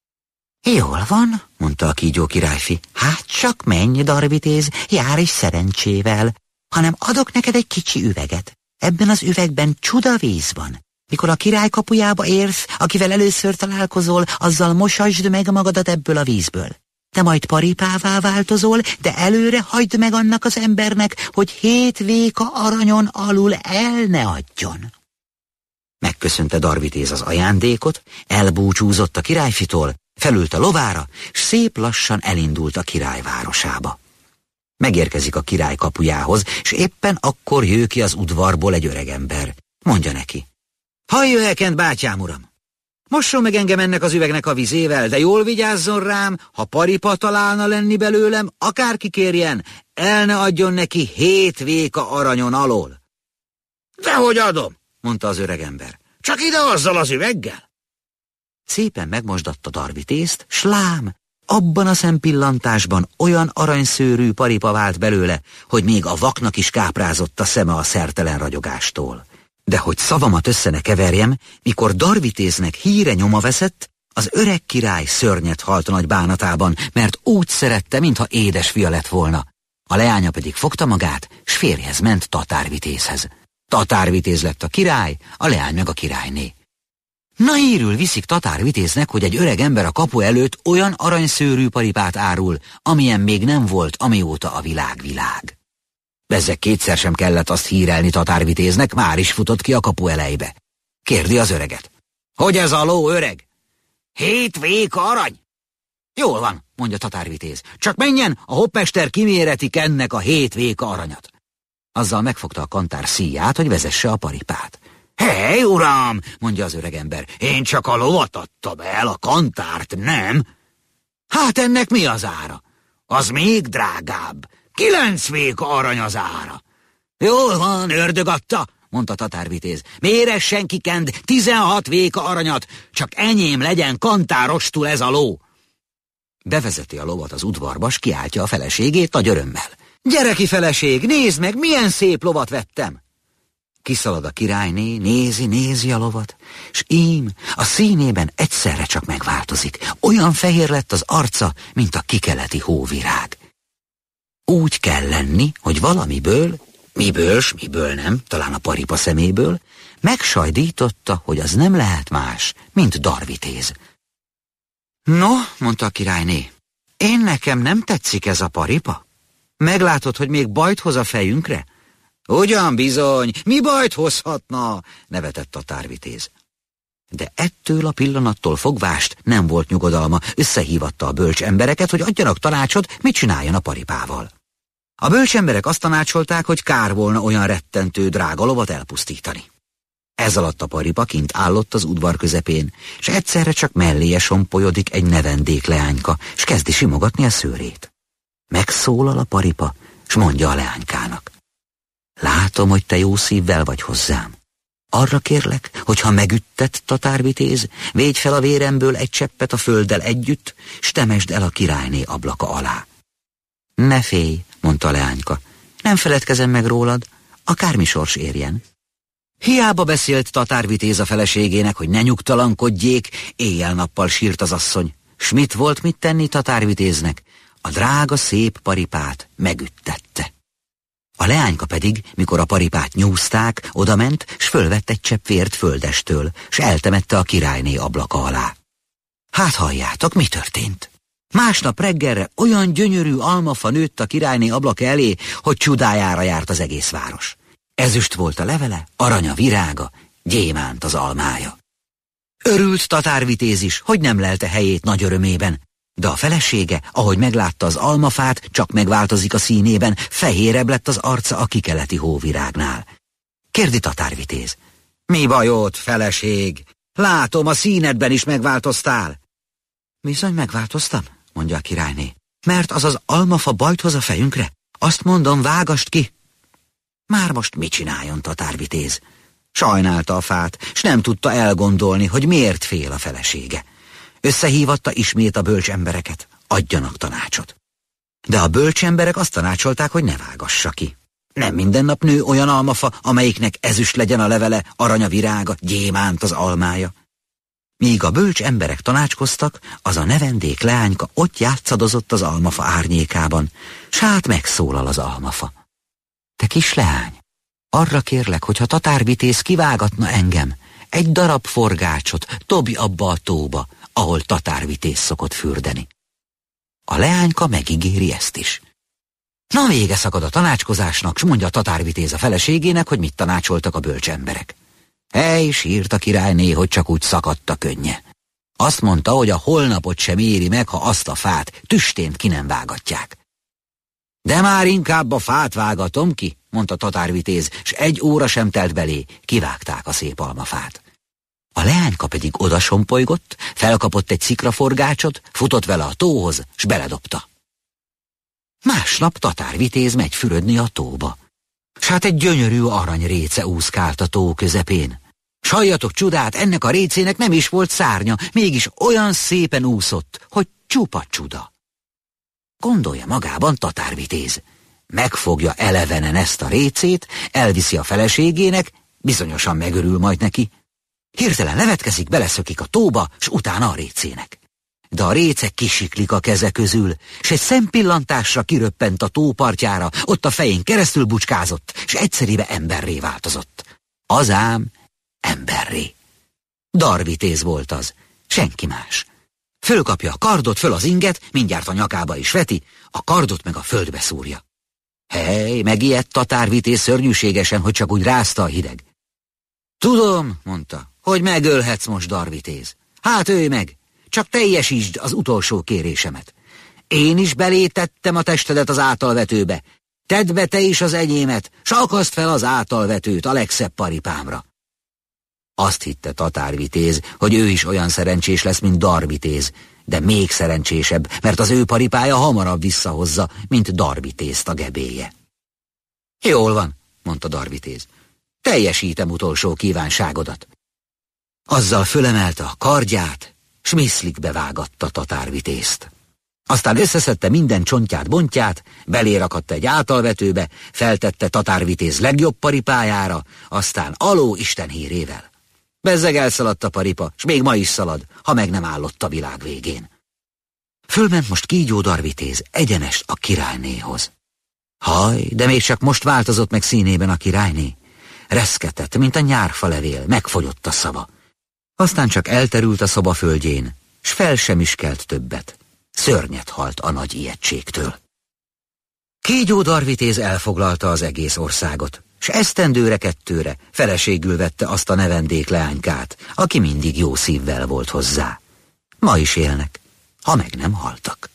Speaker 10: Jól van, mondta a kígyó királyfi, hát csak menj, Darvitéz, jár is szerencsével, hanem adok neked egy kicsi üveget. Ebben az üvegben csuda víz van. Mikor a király kapujába érsz, akivel először találkozol, azzal mosasd meg magadat ebből a vízből. Te majd paripává változol, de előre hagyd meg annak az embernek, hogy 7 véka aranyon alul el ne adjon. Megköszönte Darvitéz az ajándékot, elbúcsúzott a királyfitól, felült a lovára, s szép lassan elindult a király városába. Megérkezik a király kapujához, s éppen akkor jő ki az udvarból egy öregember. Mondja neki, hallj elkent, bátyám uram! Mosson meg engem ennek az üvegnek a vizével, de jól vigyázzon rám, ha paripa találna lenni belőlem, akárki kérjen, el ne adjon neki 7 véka aranyon alól. Dehogy adom, mondta az öregember, csak ide azzal az üveggel. Szépen megmosdatta Darvitézt, s lám, abban a szempillantásban olyan aranyszőrű paripa vált belőle, hogy még a vaknak is káprázott a szeme a szertelen ragyogástól. De hogy szavamat össze ne keverjem, mikor Darvitéznek híre nyoma veszett, az öreg király szörnyet halt a nagy bánatában, mert úgy szerette, mintha édesfia lett volna. A leánya pedig fogta magát, s férjhez ment Tatárvitézhez. Tatárvitéz lett a király, a leány meg a királyné. Na hírül viszik Tatárvitéznek, hogy egy öreg ember a kapu előtt olyan aranyszőrű paripát árul, amilyen még nem volt, amióta a világ. Bezzeg kétszer sem kellett azt hírelni Tatárvitéznek, már is futott ki a kapu elejbe. Kérdi az öreget. Hogy ez a ló, öreg? 7 véka arany? Jól van, mondja Tatárvitéz. Csak menjen, a hoppmester kiméretik ennek a 7 véka aranyat. Azzal megfogta a kantár szíját, hogy vezesse a paripát. Hely, uram, mondja az öregember, én csak a lovat adtam el, a kantárt nem. Hát ennek mi az ára? Az még drágább. 9 véka arany az ára. Jól van, ördög adta, mondta Tatárvitéz. Méressen kikend 16 véka aranyat, csak enyém legyen kantárostul ez a ló. Bevezeti a lovat az udvarba, s kiáltja a feleségét nagy örömmel. Gyere ki, feleség, nézd meg, milyen szép lovat vettem. Kiszalad a királyné, nézi a lovat, s ím a színében egyszerre csak megváltozik. Olyan fehér lett az arca, mint a kikeleti hóvirág. Úgy kell lenni, hogy valamiből, miből nem, talán a paripa szeméből, megsajdította, hogy az nem lehet más, mint Darvitéz. No, mondta a királyné, én nekem nem tetszik ez a paripa. Meglátod, hogy még bajt hoz a fejünkre? Ugyan bizony, mi bajt hozhatna? Nevetett Tatárvitéz. De ettől a pillanattól fogvást nem volt nyugodalma, összehívatta a bölcs embereket, hogy adjanak tanácsot, mit csináljon a paripával. A bölcs emberek azt tanácsolták, hogy kár volna olyan rettentő drága lovat elpusztítani. Ez alatt a paripa kint állott az udvar közepén, és egyszerre csak melléje sompolyodik egy nevendék leányka, és kezdi simogatni a szőrét. Megszólal a paripa, s mondja a leánykának: látom, hogy te jó szívvel vagy hozzám. Arra kérlek, hogy ha megüttett tatárvitéz, védj fel a véremből egy cseppet a földdel együtt, s temesd el a királyné ablaka alá. Ne félj, mondta a leányka, nem feledkezem meg rólad, akármi sors érjen. Hiába beszélt tatárvitéz a feleségének, hogy ne nyugtalankodjék, éjjel-nappal sírt az asszony. S mit volt mit tenni tatárvitéznek? A drága szép paripát megüttette. A leányka pedig, mikor a paripát nyúzták, odament, s fölvett egy csepp vért földestől, s eltemette a királyné ablaka alá. Hát halljátok, mi történt? Másnap reggelre olyan gyönyörű almafa nőtt a királyné ablaka elé, hogy csodájára járt az egész város. Ezüst volt a levele, arany a virága, gyémánt az almája. Örült tatárvitéz is, hogy nem lelte helyét nagy örömében, de a felesége, ahogy meglátta az almafát, csak megváltozik a színében, fehérebb lett az arca a kikeleti hóvirágnál. Kérdi tatárvitéz: mi bajod, feleség? Látom, a színedben is megváltoztál. Bizony megváltoztam, mondja a királyné, mert az az almafa bajt hoz a fejünkre. Azt mondom, vágast ki. Már most mit csináljon tatárvitéz? Sajnálta a fát, s nem tudta elgondolni, hogy miért fél a felesége. Összehívatta ismét a bölcs embereket, adjanak tanácsot. De a bölcs emberek azt tanácsolták, hogy ne vágassa ki. Nem minden nap nő olyan almafa, amelyiknek ezüst legyen a levele, arany a virága, gyémánt az almája. Míg a bölcs emberek tanácskoztak, az a nevendék leányka ott játszadozott az almafa árnyékában, s hát megszólal az almafa. Te kis leány, arra kérlek, hogyha tatárvitéz kivágatna engem, egy darab forgácsot dobj abba a tóba, ahol tatárvitéz szokott fürdeni. A leányka megígéri ezt is. Na, vége szakad a tanácskozásnak, s mondja a tatárvitéz a feleségének, hogy mit tanácsoltak a bölcs emberek. Hely, sírt a királyné, hogy csak úgy szakadt a könnye. Azt mondta, hogy a holnapot sem éri meg, ha azt a fát tüstént ki nem vágatják. De már inkább a fát vágatom ki, mondta tatárvitéz, s 1 óra sem telt belé, kivágták a szép almafát. A leányka pedig odasompolygott, felkapott egy szikraforgácsot, futott vele a tóhoz, s beledobta. Másnap tatárvitéz megy fürödni a tóba. S hát egy gyönyörű aranyréce úszkált a tó közepén. S halljatok csodát, ennek a récének nem is volt szárnya, mégis olyan szépen úszott, hogy csupa csuda. Gondolja magában tatárvitéz. Megfogja elevenen ezt a récét, elviszi a feleségének, bizonyosan megörül majd neki. Hirtelen levetkezik, beleszökik a tóba, s utána a récének. De a réce kisiklik a keze közül, s egy szempillantásra kiröppent a tópartjára, ott a fején keresztül bucskázott, s egyszerűen emberré változott. Az ám emberré. Darvitéz volt az, senki más. Fölkapja a kardot, föl az inget, mindjárt a nyakába is veti, a kardot meg a földbe szúrja. Hely, megijedt tatárvitéz szörnyűségesen, hogy csak úgy rázta a hideg. Tudom, mondta, hogy megölhetsz most, Darvitéz. Hát ölj meg, csak teljesítsd az utolsó kérésemet. Én is belétettem a testedet az átalvetőbe. Tedd be te is az enyémet, s akaszd fel az átalvetőt a legszebb paripámra. Azt hitte tatárvitéz, hogy ő is olyan szerencsés lesz, mint Darvitéz, de még szerencsésebb, mert az ő paripája hamarabb visszahozza, mint Darvitézt a gebéje. Jól van, mondta Darvitéz. Teljesítem utolsó kívánságodat. Azzal fölemelte a kardját, s miszlikbe vágatta tatárvitézt. Aztán összeszedte minden csontját, bontját, belérakatta egy átalvetőbe, feltette tatárvitéz legjobb paripájára, aztán aló Isten hírével. Bezzeg elszaladt a paripa, s még ma is szalad, ha meg nem állott a világ végén. Fölment most Kígyó Darvitéz egyenest a királynéhoz. Haj, de még csak most változott meg színében a királyné. Reszketett, mint a nyárfalevél, megfogyott a szava. Aztán csak elterült a szoba földjén, s fel sem is kelt többet. Szörnyet halt a nagy ijegységtől. Kígyó Darvitéz elfoglalta az egész országot, s esztendőre 2 feleségül vette azt a nevendék leánykát, aki mindig jó szívvel volt hozzá. Ma is élnek, ha meg nem haltak.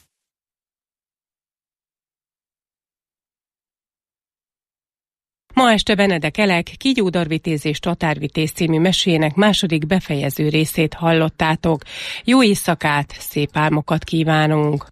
Speaker 8: Ma este Benedek Elek Kígyódarvitéz és Tatárvitéz című meséjének második befejező részét hallottátok. Jó éjszakát, szép álmokat kívánunk!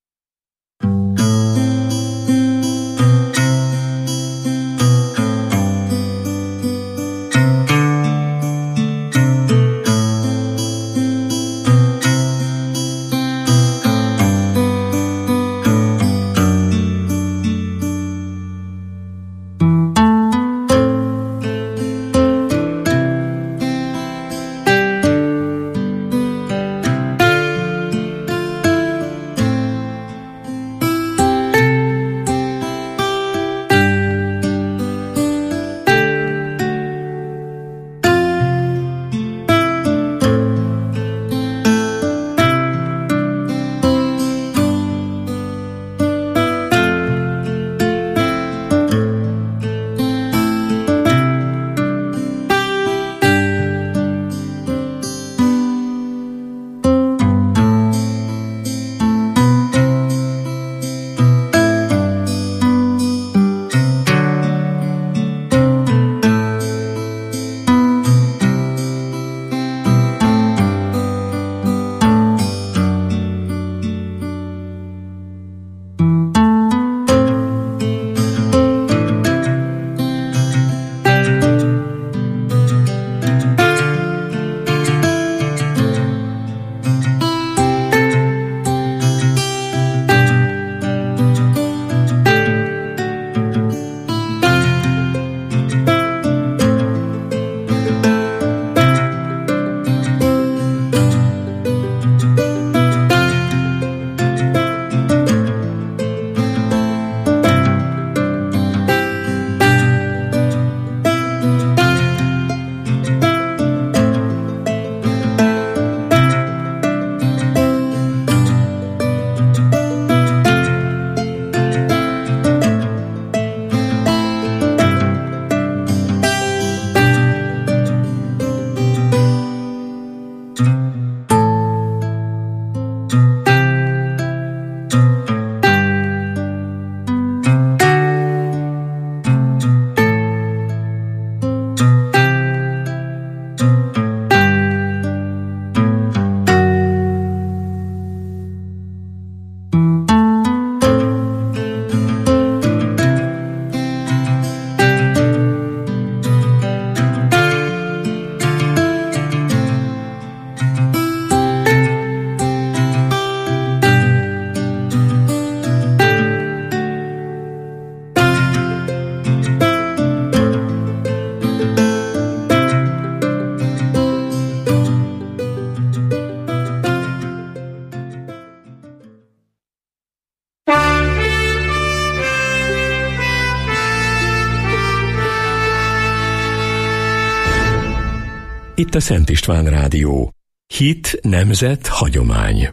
Speaker 1: Itt a Szent István Rádió. Hit, nemzet, hagyomány.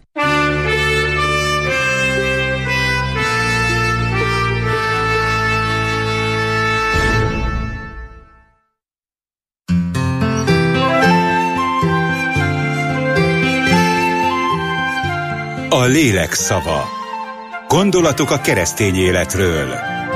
Speaker 11: A lélek szava. Gondolatok a keresztény életről.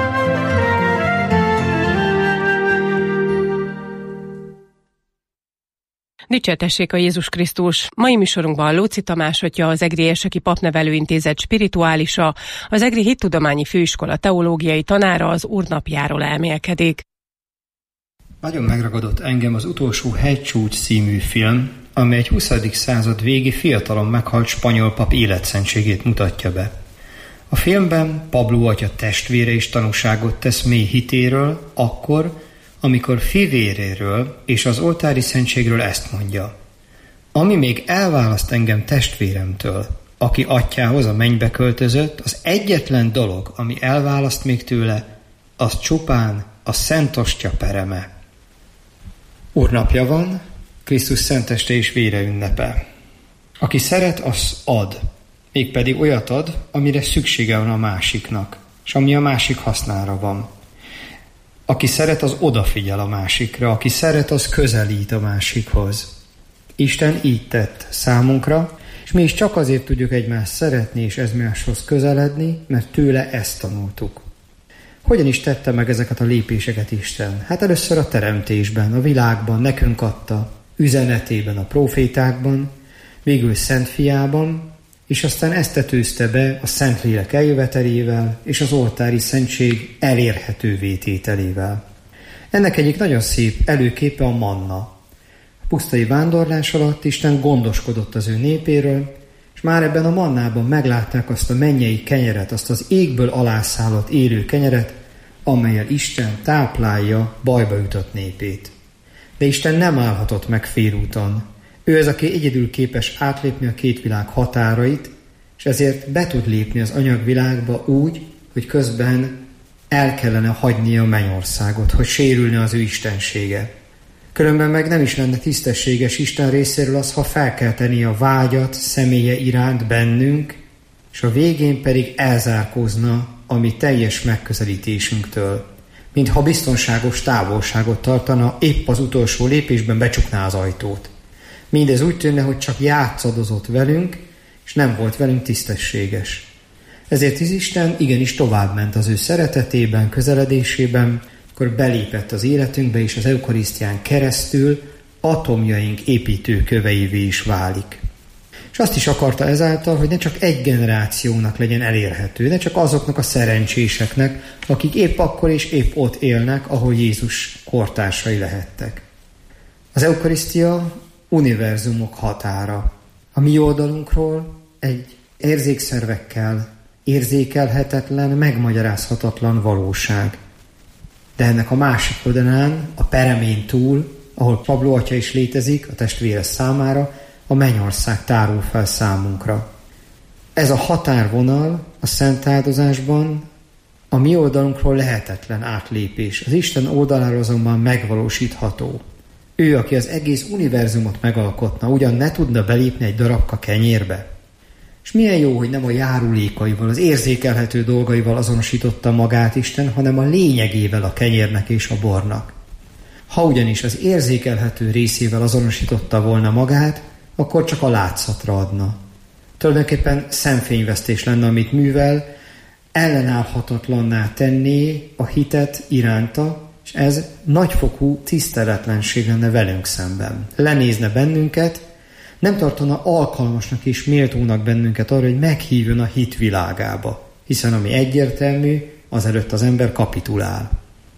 Speaker 8: Dicsértessék a Jézus Krisztus! Mai műsorunkban Lóczy Tamás atya, az Egri Érseki Papnevelőintézet spirituálisa, az Egri Hittudományi Főiskola teológiai tanára az Úrnapjáról elmélkedik.
Speaker 12: Nagyon megragadott engem az Utolsó hegycsúcs című film, amely egy 20. század végi fiatalon meghalt spanyol pap életszentségét mutatja be. A filmben Pablo atya testvére is tanúságot tesz mély hitéről, akkor, amikor fivéréről és az oltári szentségről ezt mondja: ami még elválaszt engem testvéremtől, aki atyához a mennybe költözött, az egyetlen dolog, ami elválaszt még tőle, az csupán a Szent Ostya pereme. Úrnapja van, Krisztus szenteste és vére ünnepe. Aki szeret, az ad, mégpedig olyat ad, amire szüksége van a másiknak, és ami a másik hasznára van. Aki szeret, az odafigyel a másikra, aki szeret, az közelít a másikhoz. Isten így tett számunkra, és mi is csak azért tudjuk egymást szeretni és egymáshoz közeledni, mert tőle ezt tanultuk. Hogyan is tette meg ezeket a lépéseket Isten? Hát először a teremtésben, a világban nekünk adta, üzenetében, a profétákban, végül Szent Fiában, és aztán ezt tetőzte be a Szentlélek eljövetelével és az oltári szentség elérhetővé tételével. Ennek egyik nagyon szép előképe a manna. A pusztai vándorlás alatt Isten gondoskodott az ő népéről, és már ebben a mannában meglátták azt a mennyei kenyeret, azt az égből alászállott élő kenyeret, amellyel Isten táplálja bajba ütött népét. De Isten nem állhatott meg félúton. Ő az, aki egyedül képes átlépni a két világ határait, és ezért be tud lépni az anyagvilágba úgy, hogy közben el kellene hagynia a mennyországot, hogy sérülne az ő istensége. Különben meg nem is lenne tisztességes Isten részéről az, ha felkelteni a vágyat személye iránt bennünk, és a végén pedig elzárkózna a mi teljes megközelítésünktől, mintha biztonságos távolságot tartana, épp az utolsó lépésben becsukná az ajtót. Mindez úgy tűnne, hogy csak játszadozott velünk, és nem volt velünk tisztességes. Ezért az Isten igenis továbbment az ő szeretetében, közeledésében, akkor belépett az életünkbe, és az eukarisztián keresztül atomjaink építőköveivé is válik. És azt is akarta ezáltal, hogy ne csak egy generációnak legyen elérhető, ne csak azoknak a szerencséseknek, akik épp akkor és épp ott élnek, ahol Jézus kortársai lehettek. Az eukarisztia univerzumok határa. A mi oldalunkról egy érzékszervekkel érzékelhetetlen, megmagyarázhatatlan valóság. De ennek a másik oldalán, a peremén túl, ahol Pablo atya is létezik a testvére számára, a mennyország tárul fel számunkra. Ez a határvonal a szent áldozásban a mi oldalunkról lehetetlen átlépés. Az Isten oldaláról azonban megvalósítható. Ő, aki az egész univerzumot megalkotna, ugyan ne tudna belépni egy darabka kenyérbe? És milyen jó, hogy nem a járulékaival, az érzékelhető dolgaival azonosította magát Isten, hanem a lényegével a kenyérnek és a bornak. Ha ugyanis az érzékelhető részével azonosította volna magát, akkor csak a látszatra adna. Tulajdonképpen szemfényvesztés lenne, amit művel, ellenállhatatlanná tenné a hitet iránta, és ez nagyfokú tiszteletlenség lenne velünk szemben. Lenézne bennünket, nem tartana alkalmasnak és méltónak bennünket arra, hogy meghívjon a hit világába, hiszen ami egyértelmű, azelőtt az ember kapitulál.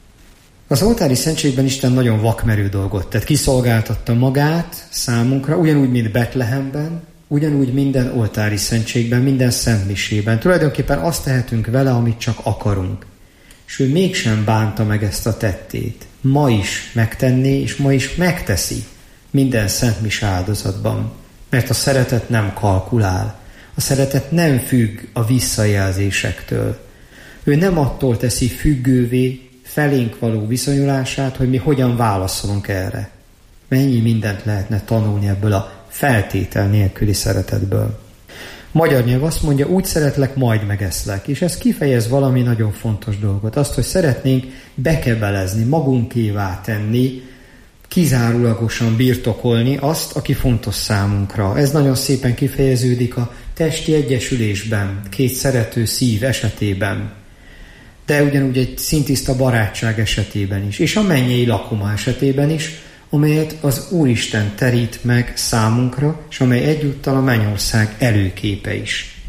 Speaker 12: Az oltári szentségben Isten nagyon vakmerő dolgot tett, kiszolgáltatta magát számunkra, ugyanúgy, mint Betlehemben, ugyanúgy minden oltári szentségben, minden szentmisében. Tulajdonképpen azt tehetünk vele, amit csak akarunk. És ő mégsem bánta meg ezt a tettét. Ma is megtenné, és ma is megteszi minden szentmis áldozatban. Mert a szeretet nem kalkulál. A szeretet nem függ a visszajelzésektől. Ő nem attól teszi függővé felénk való viszonyulását, hogy mi hogyan válaszolunk erre. Mennyi mindent lehetne tanulni ebből a feltétel nélküli szeretetből. Magyar nyelv azt mondja, úgy szeretlek, majd megeszlek. És ez kifejez valami nagyon fontos dolgot. Azt, hogy szeretnénk bekebelezni, magunkévá tenni, kizárólagosan birtokolni azt, aki fontos számunkra. Ez nagyon szépen kifejeződik a testi egyesülésben, két szerető szív esetében, de ugyanúgy egy szintiszta barátság esetében is, és a mennyei lakoma esetében is, amelyet az Úristen terít meg számunkra, és amely egyúttal a mennyország előképe is.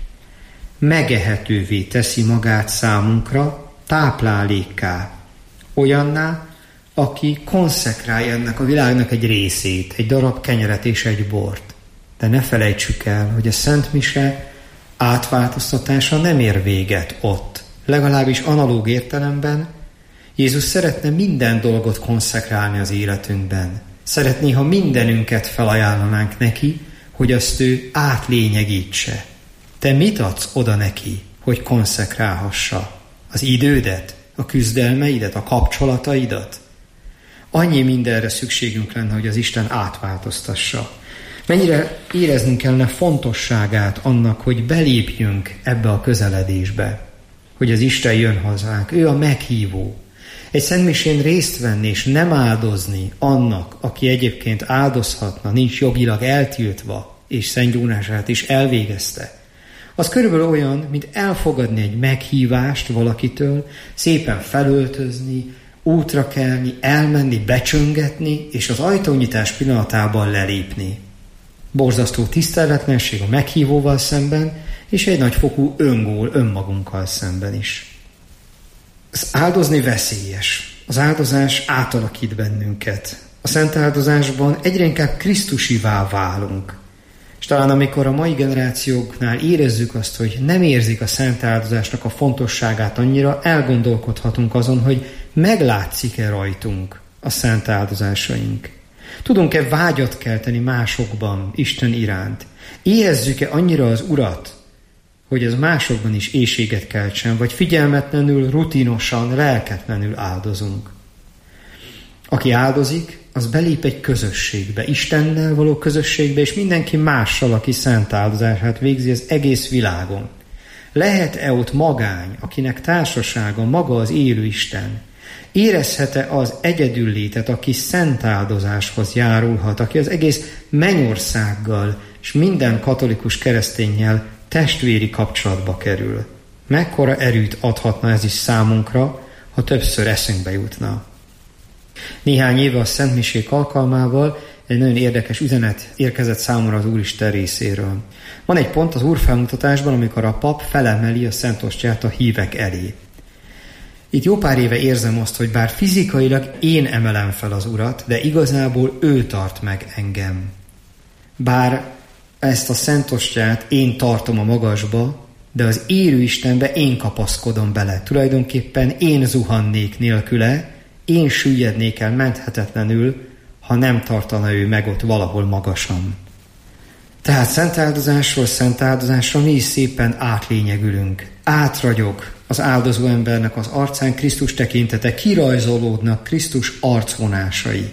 Speaker 12: Megehetővé teszi magát számunkra, táplálékká, olyanná, aki konszekrálja ennek a világnak egy részét, egy darab kenyeret és egy bort. De ne felejtsük el, hogy a Szent Mise átváltoztatása nem ér véget ott. Legalábbis analóg értelemben Jézus szeretne minden dolgot konszekrálni az életünkben. Szeretné, ha mindenünket felajánlanánk neki, hogy azt ő átlényegítse. Te mit adsz oda neki, hogy konszekrálhassa? Az idődet, a küzdelmeidet, a kapcsolataidat? Annyi mindenre szükségünk lenne, hogy az Isten átváltoztassa. Mennyire éreznünk kellene fontosságát annak, hogy belépjünk ebbe a közeledésbe, hogy az Isten jön hozzánk. Ő a meghívó. Egy szentmisén részt venni és nem áldozni annak, aki egyébként áldozhatna, nincs jogilag eltiltva, és szentgyónását is elvégezte, az körülbelül olyan, mint elfogadni egy meghívást valakitől, szépen felöltözni, útra kelni, elmenni, becsöngetni, és az ajtónyitás pillanatában lelépni. Borzasztó tiszteletlenség a meghívóval szemben, és egy nagyfokú öngól önmagunkkal szemben is. Az áldozni veszélyes. Az áldozás átalakít bennünket. A szent áldozásban egyre inkább krisztusivá válunk. És talán amikor a mai generációknál érezzük azt, hogy nem érzik a szent áldozásnak a fontosságát annyira, elgondolkodhatunk azon, hogy meglátszik-e rajtunk a szent áldozásaink. Tudunk-e vágyat kelteni másokban Isten iránt? Érezzük-e annyira az Urat, hogy ez másokban is éhséget keltsen, vagy figyelmetlenül, rutinosan, lelketlenül áldozunk? Aki áldozik, az belép egy közösségbe, Istennel való közösségbe, és mindenki mással, aki szent áldozását végzi az egész világon. Lehet-e ott magány, akinek társasága maga az élő Isten? Érezhet-e az egyedüllétet, aki szent áldozáshoz járulhat, aki az egész mennyországgal és minden katolikus kereszténnyel testvéri kapcsolatba kerül? Mekkora erőt adhatna ez is számunkra, ha többször eszünkbe jutna? Néhány éve a szentmisék alkalmával egy nagyon érdekes üzenet érkezett számomra az Úristen részéről. Van egy pont az úrfelmutatásban, amikor a pap felemeli a Szent Ostját a hívek elé. Itt jó pár éve érzem azt, hogy bár fizikailag én emelem fel az Urat, de igazából ő tart meg engem. Bár ezt a Szent Ostját én tartom a magasba, de az élő Istenbe én kapaszkodom bele. Tulajdonképpen én zuhannék nélküle, én süllyednék el menthetetlenül, ha nem tartana ő meg ott valahol magasan. Tehát szent áldozásra mi is szépen átlényegülünk. Átragyog az áldozó embernek az arcán Krisztus tekintete, kirajzolódnak Krisztus arcvonásai.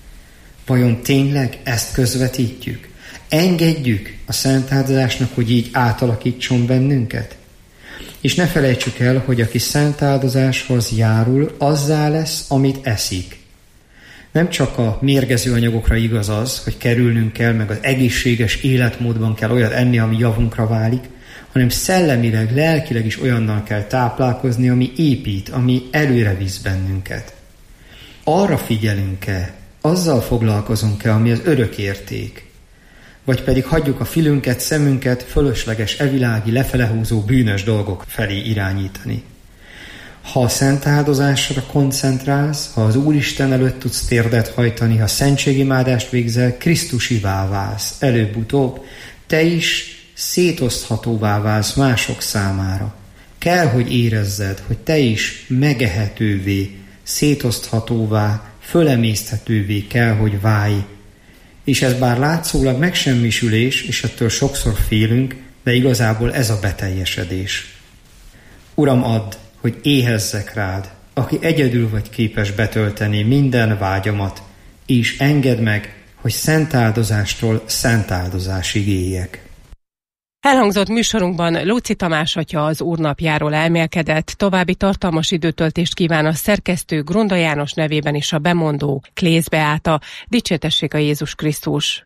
Speaker 12: Vajon tényleg ezt közvetítjük? Engedjük a szent áldozásnak, hogy így átalakítson bennünket? És ne felejtsük el, hogy aki szent áldozáshoz járul, azzá lesz, amit eszik. Nem csak a mérgező anyagokra igaz az, hogy kerülnünk kell, meg az egészséges életmódban kell olyat enni, ami javunkra válik, hanem szellemileg, lelkileg is olyannal kell táplálkozni, ami épít, ami előre visz bennünket. Arra figyelünk-e, azzal foglalkozunk-e, ami az örök érték, vagy pedig hagyjuk a fülünket, szemünket fölösleges, evilági, lefelehúzó bűnös dolgok felé irányítani. Ha a szent áldozásra koncentrálsz, ha az Úristen előtt tudsz térdet hajtani, ha szentségimádást végzel, Krisztusivá válsz. Előbb-utóbb te is szétoszthatóvá válsz mások számára. Kell, hogy érezzed, hogy te is megehetővé, szétoszthatóvá, fölemészthetővé kell, hogy válj. És ez bár látszólag megsemmisülés, és ettől sokszor félünk, de igazából ez a beteljesedés. Uram, add, hogy éhezzek rád, aki egyedül vagy képes betölteni minden vágyamat, és engedd meg, hogy szent áldozástól szent áldozásig éljek.
Speaker 8: Elhangzott műsorunkban Lóczy Tamás atya az úrnapjáról elmélkedett, további tartalmas időtöltést kíván a szerkesztő Grunda János nevében is a bemondó Klész Beáta. Dicsértessék a Jézus Krisztus!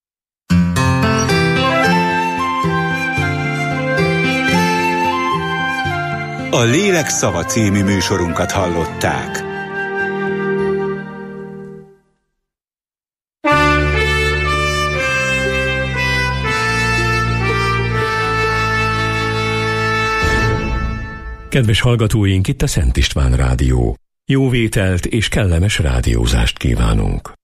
Speaker 11: A Lélek szava című műsorunkat hallották.
Speaker 1: Kedves hallgatóink, itt a Szent István Rádió. Jó vételt és kellemes rádiózást kívánunk.